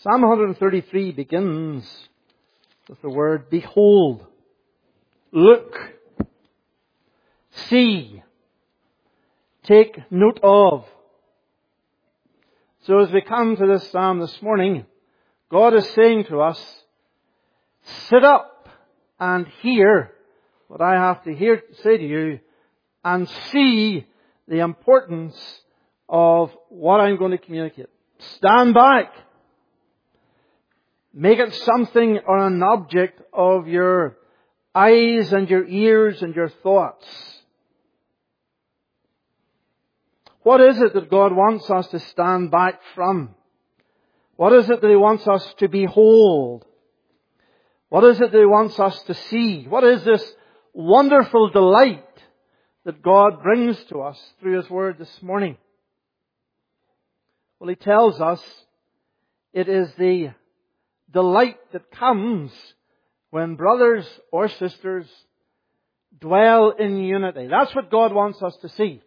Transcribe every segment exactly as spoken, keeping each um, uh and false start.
Psalm one thirty-three begins with the word behold, look, see, take note of. So as we come to this psalm this morning, God is saying to us, sit up and hear what I have to hear, say to you, and see the importance of what I'm going to communicate. Stand back. Make it something or an object of your eyes and your ears and your thoughts. What is it that God wants us to stand back from? What is it that He wants us to behold? What is it that He wants us to see? What is this wonderful delight that God brings to us through His Word this morning? Well, He tells us it is the delight that comes when brothers or sisters dwell in unity. That's what God wants us to see.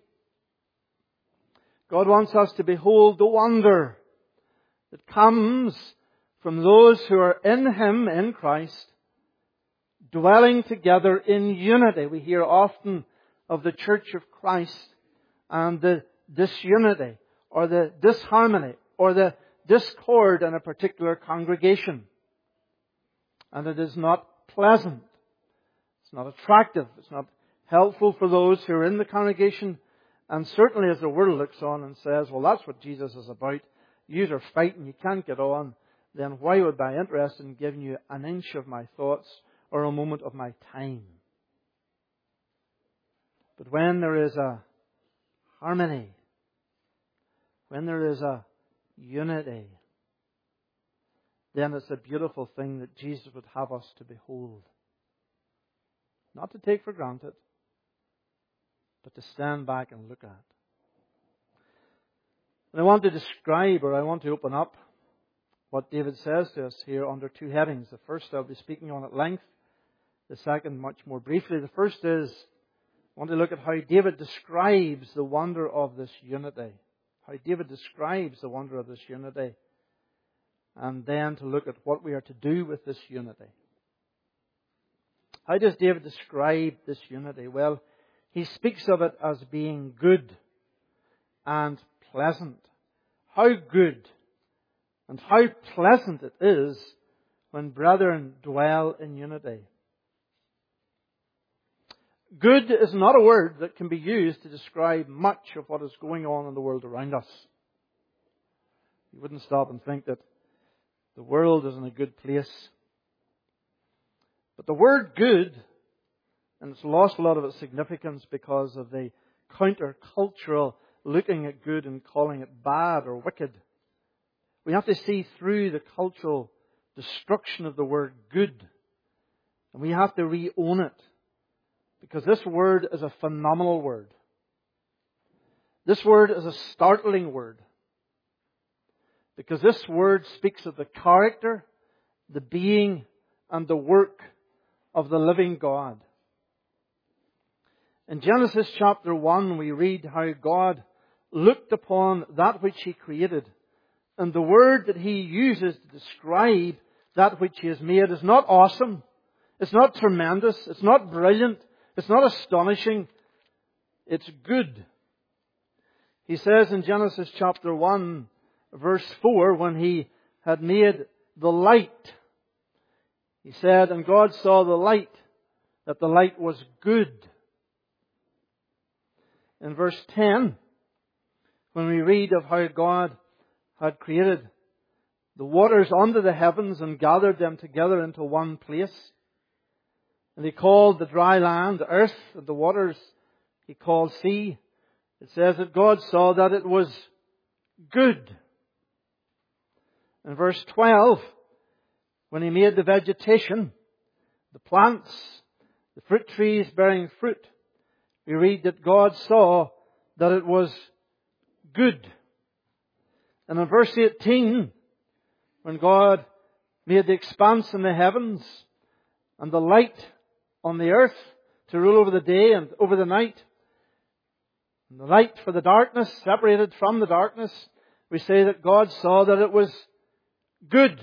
God wants us to behold the wonder that comes from those who are in Him, in Christ, dwelling together in unity. We hear often of the Church of Christ and the disunity or the disharmony or the discord in a particular congregation. And it is not pleasant. It's not attractive. It's not helpful for those who are in the congregation. And certainly as the world looks on and says, well, that's what Jesus is about. You are fighting, you can't get on. Then why would I be interested in giving you an inch of my thoughts or a moment of my time? But when there is a harmony, when there is a unity, then it's a beautiful thing that Jesus would have us to behold. Not to take for granted, but to stand back and look at. And I want to describe, or I want to open up, what David says to us here under two headings. The first I'll be speaking on at length. The second much more briefly. The first is, I want to look at how David describes the wonder of this unity. How David describes the wonder of this unity. And then to look at what we are to do with this unity. How does David describe this unity? Well, he speaks of it as being good and pleasant. How good and how pleasant it is when brethren dwell in unity. Good is not a word that can be used to describe much of what is going on in the world around us. You wouldn't stop and think that the world is in a good place. But the word good, and it's lost a lot of its significance because of the counter-cultural looking at good and calling it bad or wicked. We have to see through the cultural destruction of the word good. And we have to re-own it. Because this word is a phenomenal word. This word is a startling word. Because this word speaks of the character, the being, and the work of the living God. In Genesis chapter one, we read how God looked upon that which He created. And the word that He uses to describe that which He has made is not awesome. It's not tremendous. It's not brilliant. It's not astonishing. It's good. He says in Genesis chapter one, verse four, when He had made the light, He said, and God saw the light, that the light was good. In verse ten, when we read of how God had created the waters under the heavens and gathered them together into one place, and He called the dry land earth, and the waters He called sea, it says that God saw that it was good. In verse twelve, when He made the vegetation, the plants, the fruit trees bearing fruit, we read that God saw that it was good. And in verse eighteen, when God made the expanse in the heavens and the light on the earth to rule over the day and over the night, and the light for the darkness, separated from the darkness, we say that God saw that it was good.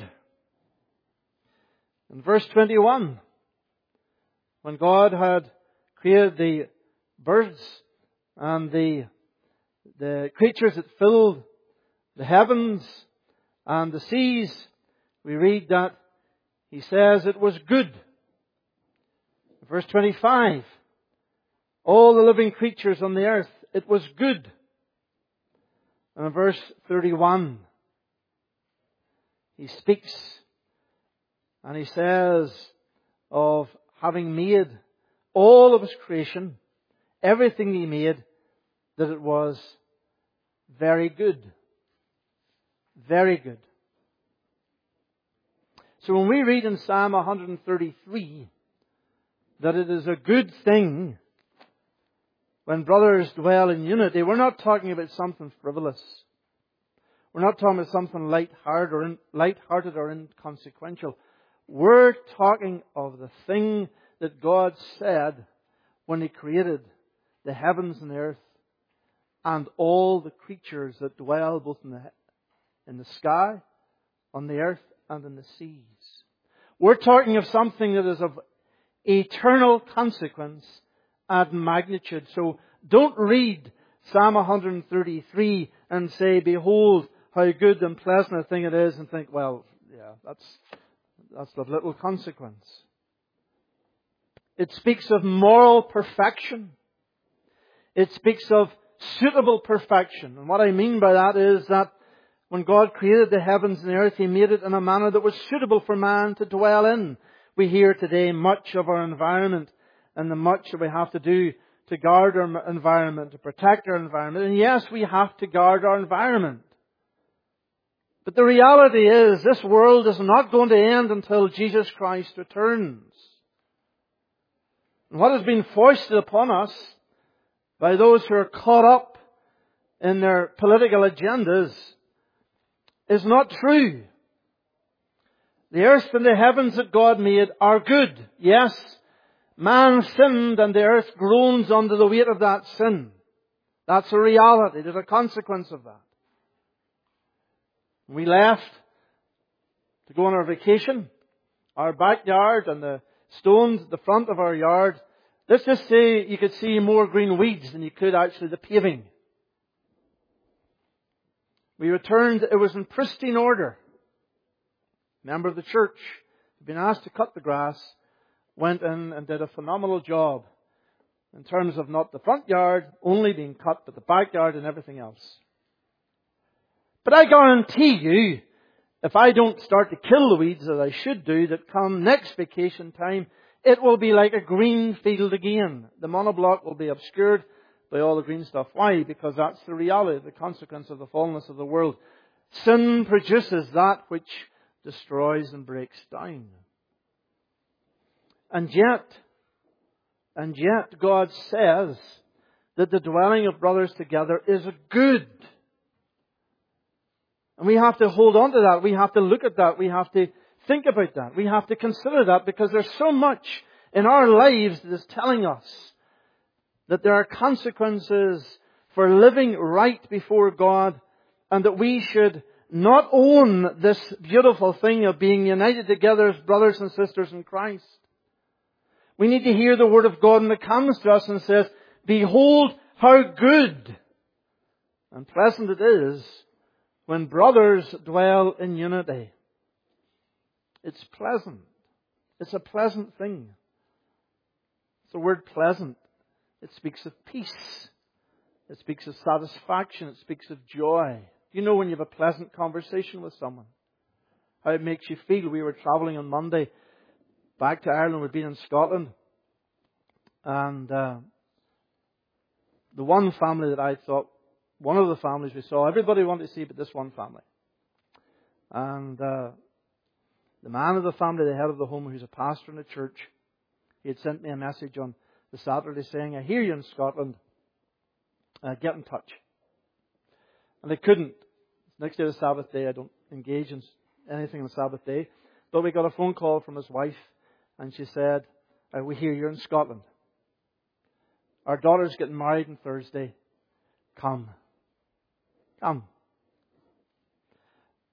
In verse twenty-one, when God had created the birds and the, the creatures that filled the heavens and the seas, we read that He says it was good. Verse twenty-five, all the living creatures on the earth, it was good. And in verse thirty-one, He speaks and He says of having made all of His creation, everything He made, that it was very good. Very good. So when we read in Psalm one thirty-three that it is a good thing when brothers dwell in unity, we're not talking about something frivolous. We're not talking about something light-hearted or, in, light-hearted or inconsequential. We're talking of the thing that God said when He created the heavens and the earth and all the creatures that dwell both in the, in the sky, on the earth, and in the seas. We're talking of something that is of eternal consequence and magnitude. So don't read Psalm one thirty-three and say, behold, how good and pleasant a thing it is, and think, well, yeah, that's, that's of little consequence. It speaks of moral perfection. It speaks of suitable perfection. And what I mean by that is that when God created the heavens and the earth, He made it in a manner that was suitable for man to dwell in. We hear today much of our environment and the much that we have to do to guard our environment, to protect our environment. And yes, we have to guard our environment. But the reality is, this world is not going to end until Jesus Christ returns. And what has been foisted upon us by those who are caught up in their political agendas is not true. The earth and the heavens that God made are good. Yes, man sinned and the earth groans under the weight of that sin. That's a reality. There's a consequence of that. We left to go on our vacation. Our backyard and the stones at the front of our yard, let's just say you could see more green weeds than you could actually the paving. We returned, it was in pristine order. A member of the church had been asked to cut the grass, went in and did a phenomenal job in terms of not the front yard only being cut, but the backyard and everything else. But I guarantee you, if I don't start to kill the weeds as I should do, that come next vacation time, it will be like a green field again. The monoblock will be obscured by all the green stuff. Why? Because that's the reality, the consequence of the fallenness of the world. Sin produces that which destroys and breaks down. And yet, and yet God says that the dwelling of brothers together is good. And we have to hold on to that. We have to look at that. We have to think about that. We have to consider that, because there's so much in our lives that is telling us that there are consequences for living right before God, and that we should not own this beautiful thing of being united together as brothers and sisters in Christ. We need to hear the Word of God when it comes to us and says, behold how good and pleasant it is when brothers dwell in unity. It's pleasant. It's a pleasant thing. It's the word pleasant. It speaks of peace. It speaks of satisfaction. It speaks of joy. You know when you have a pleasant conversation with someone, how it makes you feel. We were travelling on Monday back to Ireland. We'd been in Scotland. And uh, the one family that I thought, one of the families we saw, everybody wanted to see but this one family. And uh, the man of the family, the head of the home, who's a pastor in the church, he had sent me a message on the Saturday saying, I hear you in Scotland. Uh, get in touch. And I couldn't. Next day was Sabbath day. I don't engage in anything on Sabbath day. But we got a phone call from his wife, and she said, uh, we hear you're in Scotland. Our daughter's getting married on Thursday. Come. Come.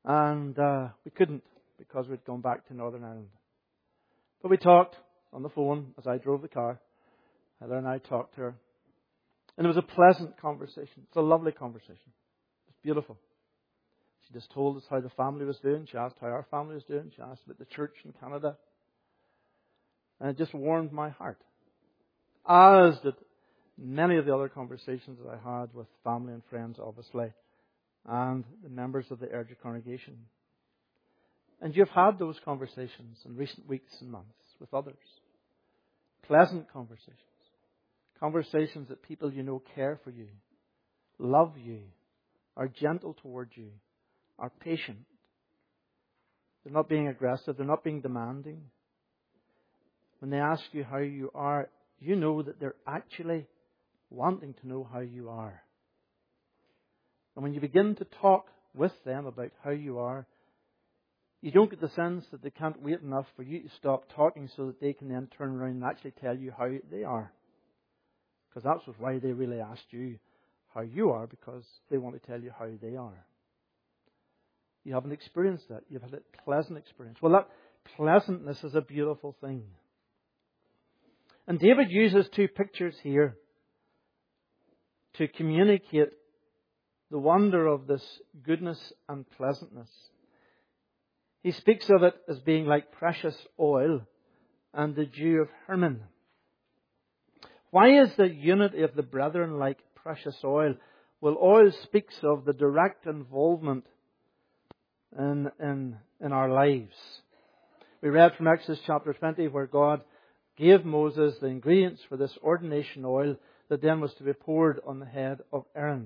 And uh, we couldn't because we'd gone back to Northern Ireland. But we talked on the phone as I drove the car. Heather and I talked to her. And it was a pleasant conversation. It's a lovely conversation. It's beautiful. She just told us how the family was doing. She asked how our family was doing. She asked about the church in Canada. And it just warmed my heart. As did many of the other conversations that I had with family and friends, obviously, and the members of the Erge congregation. And you've had those conversations in recent weeks and months with others. Pleasant conversations. Conversations that people you know care for you, love you, are gentle towards you, are patient. They're not being aggressive. They're not being demanding. When they ask you how you are, you know that they're actually wanting to know how you are. And when you begin to talk with them about how you are, you don't get the sense that they can't wait enough for you to stop talking so that they can then turn around and actually tell you how they are. Because that's why they really asked you how you are, because they want to tell you how they are. You haven't experienced that. You've had a pleasant experience. Well, that pleasantness is a beautiful thing. And David uses two pictures here to communicate the wonder of this goodness and pleasantness. He speaks of it as being like precious oil and the dew of Hermon. Why is the unity of the brethren like precious oil? Well, oil speaks of the direct involvement in, in, in our lives. We read from Exodus chapter twenty where God gave Moses the ingredients for this ordination oil that then was to be poured on the head of Aaron.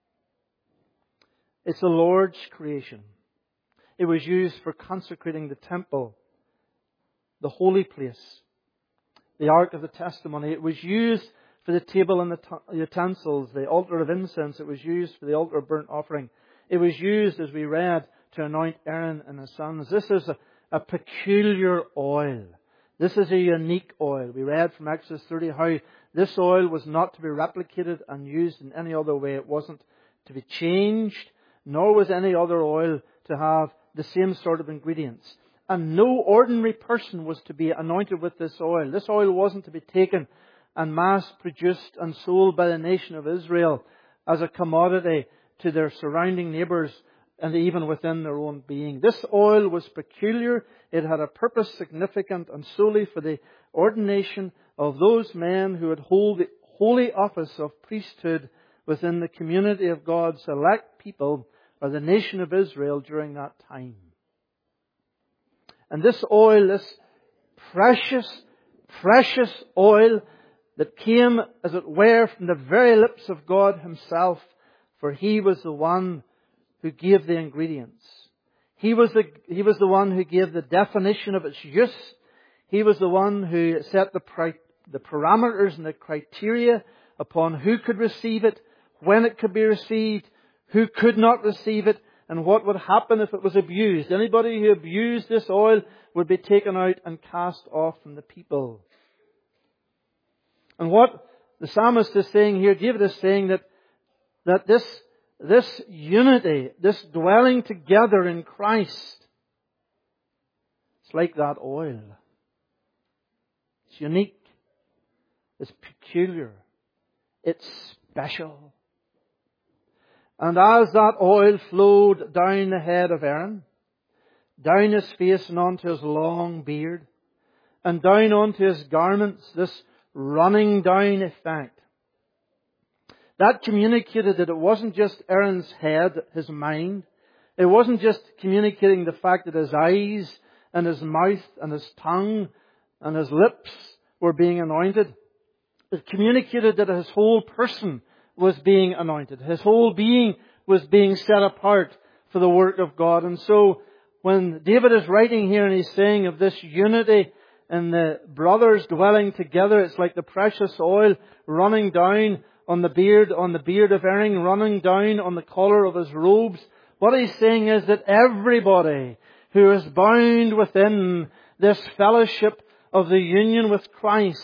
It's the Lord's creation. It was used for consecrating the temple, the holy place, the Ark of the Testimony. It was used for the table and the utensils, the altar of incense. It was used for the altar of burnt offering. It was used, as we read, to anoint Aaron and his sons. This is a, a peculiar oil. This is a unique oil. We read from Exodus thirty how this oil was not to be replicated and used in any other way. It wasn't to be changed, nor was any other oil to have the same sort of ingredients. And no ordinary person was to be anointed with this oil. This oil wasn't to be taken and mass-produced and sold by the nation of Israel as a commodity to their surrounding neighbours and even within their own being. This oil was peculiar. It had a purpose significant and solely for the ordination of those men who would hold the holy office of priesthood within the community of God's elect people, or the nation of Israel during that time. And this oil, this precious, precious oil that came, as it were, from the very lips of God Himself, for He was the one who gave the ingredients. He was the, He was the one who gave the definition of its use. He was the one who set the, pri- the parameters and the criteria upon who could receive it, when it could be received, who could not receive it, and what would happen if it was abused. Anybody who abused this oil would be taken out and cast off from the people. And what the psalmist is saying here, David is saying that, that this, this unity, this dwelling together in Christ, it's like that oil. It's unique. It's peculiar. It's special. And as that oil flowed down the head of Aaron, down his face and onto his long beard, and down onto his garments, this running down effect, that communicated that it wasn't just Aaron's head, his mind. It wasn't just communicating the fact that his eyes and his mouth and his tongue and his lips were being anointed. It communicated that his whole person was being anointed. His whole being was being set apart for the work of God. And so when David is writing here and he's saying of this unity and the brothers dwelling together, it's like the precious oil running down on the beard, on the beard of Aaron, running down on the collar of his robes. What he's saying is that everybody who is bound within this fellowship of the union with Christ,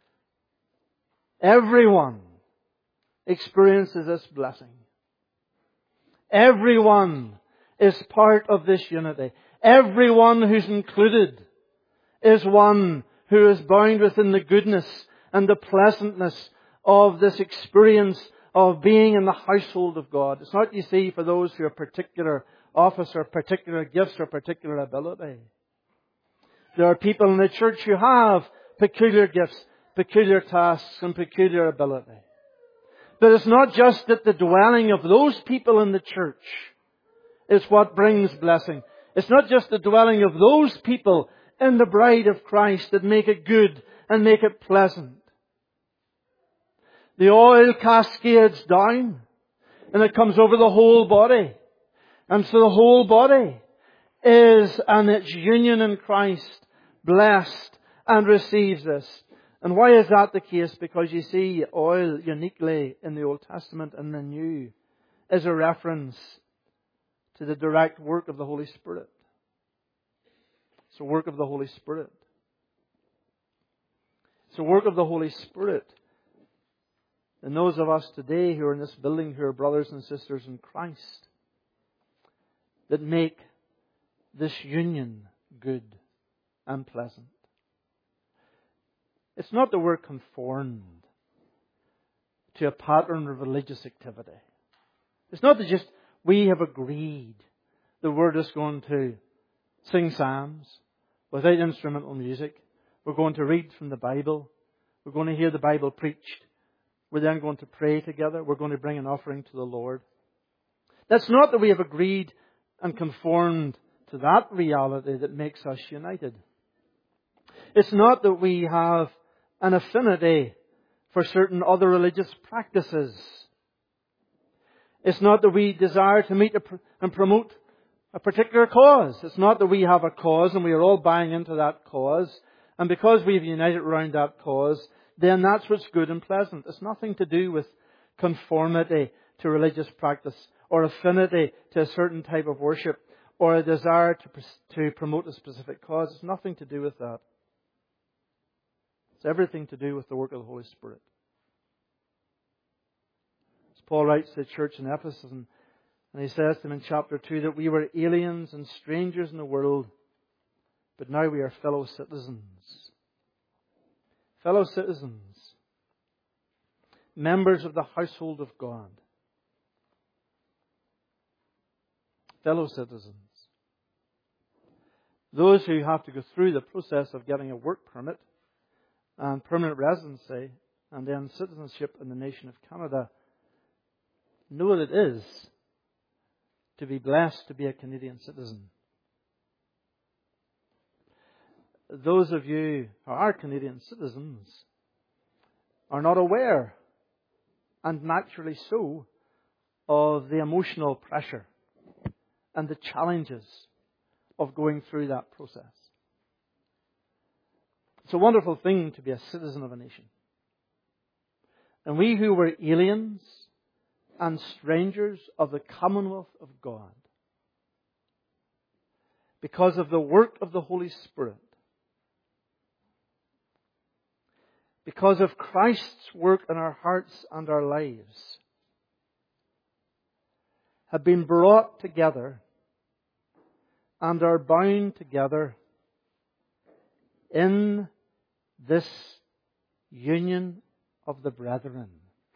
everyone experiences this blessing. Everyone is part of this unity. Everyone who's included is one who is bound within the goodness and the pleasantness of this experience of being in the household of God. It's not, you see, for those who have particular office or particular gifts or particular ability. There are people in the church who have peculiar gifts, peculiar tasks and peculiar ability. But it's not just that the dwelling of those people in the church is what brings blessing. It's not just the dwelling of those people in the bride of Christ that make it good and make it pleasant. The oil cascades down and it comes over the whole body. And so the whole body is, and its union in Christ, blessed and receives this. And why is that the case? Because you see, oil uniquely in the Old Testament and the New is a reference to the direct work of the Holy Spirit. It's a work of the Holy Spirit. It's a work of the Holy Spirit. And those of us today who are in this building who are brothers and sisters in Christ that make this union good and pleasant. It's not that we're conformed to a pattern of religious activity. It's not that just we have agreed that we're just going to sing psalms without instrumental music. We're going to read from the Bible. We're going to hear the Bible preached. We're then going to pray together. We're going to bring an offering to the Lord. That's not that we have agreed and conformed to that reality that makes us united. It's not that we have an affinity for certain other religious practices. It's not that we desire to meet and promote a particular cause. It's not that we have a cause and we are all buying into that cause. And because we've united around that cause, then that's what's good and pleasant. It's nothing to do with conformity to religious practice or affinity to a certain type of worship or a desire to, to promote a specific cause. It's nothing to do with that. It's everything to do with the work of the Holy Spirit. As Paul writes to the church in Ephesus, and, and he says to them in chapter two that we were aliens and strangers in the world, but now we are fellow citizens. Fellow citizens. Members of the household of God. Fellow citizens. Those who have to go through the process of getting a work permit and permanent residency and then citizenship in the nation of Canada know what it is to be blessed to be a Canadian citizen. Those of you who are Canadian citizens are not aware, and naturally so, of the emotional pressure and the challenges of going through that process. It's a wonderful thing to be a citizen of a nation. And we who were aliens and strangers of the commonwealth of God, because of the work of the Holy Spirit, because of Christ's work in our hearts and our lives, have been brought together and are bound together in this union of the brethren.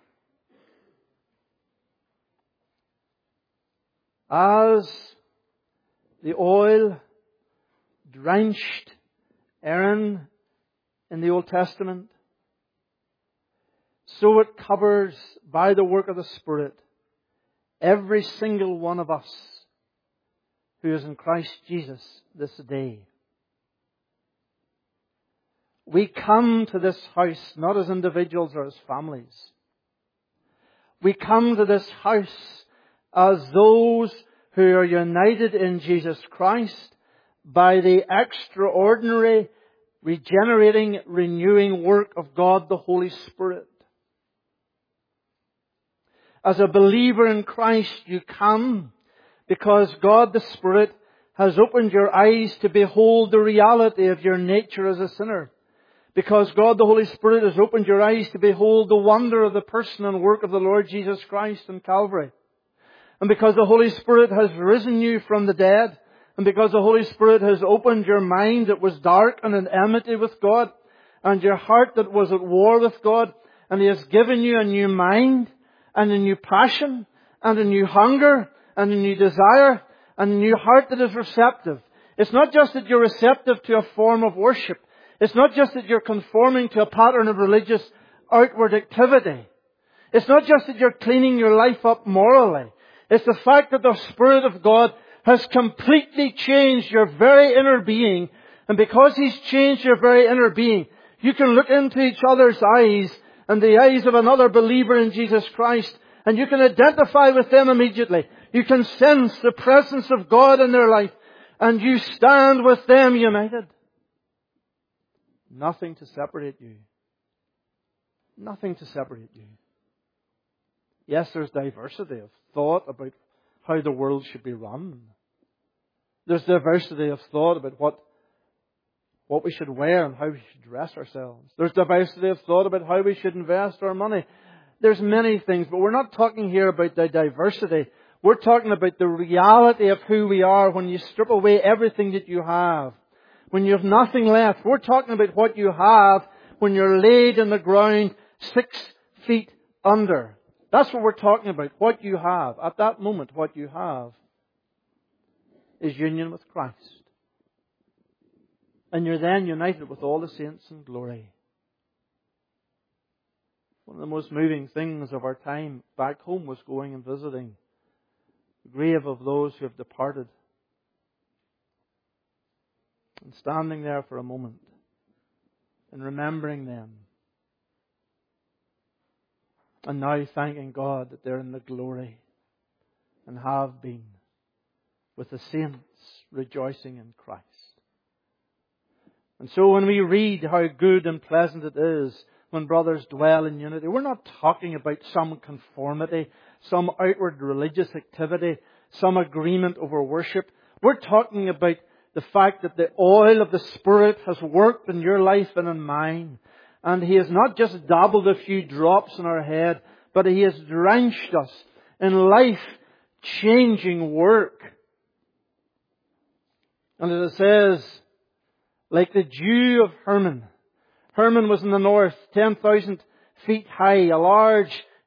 As the oil drenched Aaron in the Old Testament, so it covers, by the work of the Spirit, every single one of us who is in Christ Jesus this day. We come to this house not as individuals or as families. We come to this house as those who are united in Jesus Christ by the extraordinary, regenerating, renewing work of God the Holy Spirit. As a believer in Christ, you come because God the Spirit has opened your eyes to behold the reality of your nature as a sinner. Because God the Holy Spirit has opened your eyes to behold the wonder of the person and work of the Lord Jesus Christ in Calvary. and because the Holy Spirit has risen you from the dead, and because the Holy Spirit has opened your mind that was dark and in enmity with God, and your heart that was at war with God, and He has given you a new mind, and a new passion, and a new hunger, and a new desire, and a new heart that is receptive. It's not just that you're receptive to a form of worship. It's not just that you're conforming to a pattern of religious outward activity. It's not just that you're cleaning your life up morally. It's the fact that the Spirit of God has completely changed your very inner being. And because He's changed your very inner being, you can look into each other's eyes and the eyes of another believer in Jesus Christ, and you can identify with them immediately. You can sense the presence of God in their life, and you stand with them united. Nothing to separate you. Nothing to separate you. Yes, there's diversity of thought about how the world should be run. There's diversity of thought about what, what we should wear and how we should dress ourselves. There's diversity of thought about how we should invest our money. There's many things, but we're not talking here about the diversity. We're talking about the reality of who we are when you strip away everything that you have. When you have nothing left. We're talking about what you have when you're laid in the ground six feet under. That's what we're talking about. What you have. At that moment, what you have is union with Christ. And you're then united with all the saints in glory. One of the most moving things of our time back home was going and visiting the grave of those who have departed. And standing there for a moment and remembering them. And now thanking God that they're in the glory and have been with the saints rejoicing in Christ. And so when we read how good and pleasant it is when brothers dwell in unity, we're not talking about some conformity, some outward religious activity, some agreement over worship. We're talking about the fact that the oil of the Spirit has worked in your life and in mine. And He has not just dabbled a few drops in our head, but He has drenched us in life-changing work. And as it says, like the dew of Hermon. Hermon was in the north, ten thousand feet high, a large